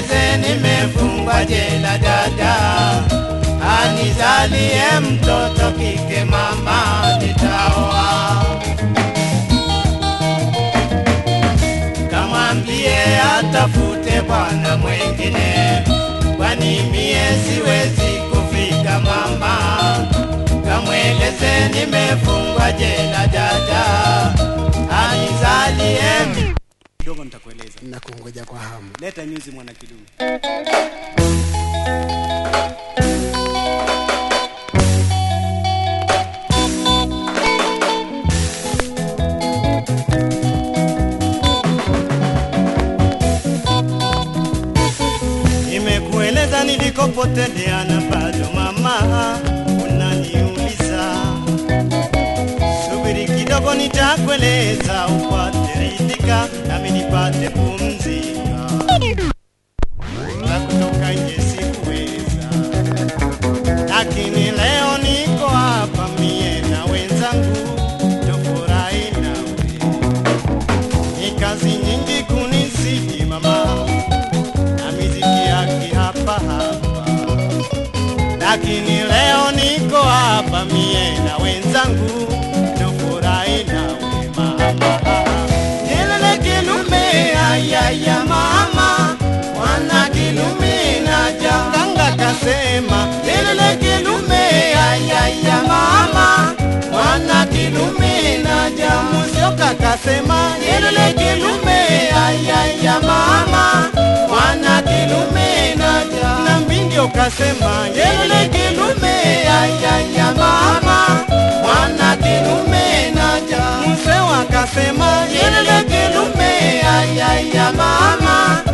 kamweleze nimefungwa jela dada, anizalie mtoto kike mama nitaoa. Kamwambie atafute bwana mwengine, kwani mie siwezi kufika mama. Kamweleze nimefungwa jela dada, anizalie. Kidogo nitakueleza. Nakungoja kwa hamu. Leta nyuzi mwana kidume. Nimekueleza nilikopotelea na bado mama unaniuliza. Subiri kidogo nitakueleza upate ridhika nami nipate pumzika. Na kutoka nje sikuweza, lakini leo niko hapa mie na wenzangu tufurahi nawe. Ni kazi nyingi kunisidi mama, na miziki yake hapa hapa, lakini leo niko hapa mie na wenzangu tufurahi nawe mama. Yelele kilume ayaya mama, mwana kilume naja. Ganga kasema yelele kilume ayaya mama, mwana kilume naja. Musyoka kasema yelele kilume ayaya mama, mwana kilume naja. Na Mbindio kasema yelele kilume ayaya mama, mwana kilume naja. Msewa kasema yelele kilume ayaya mama,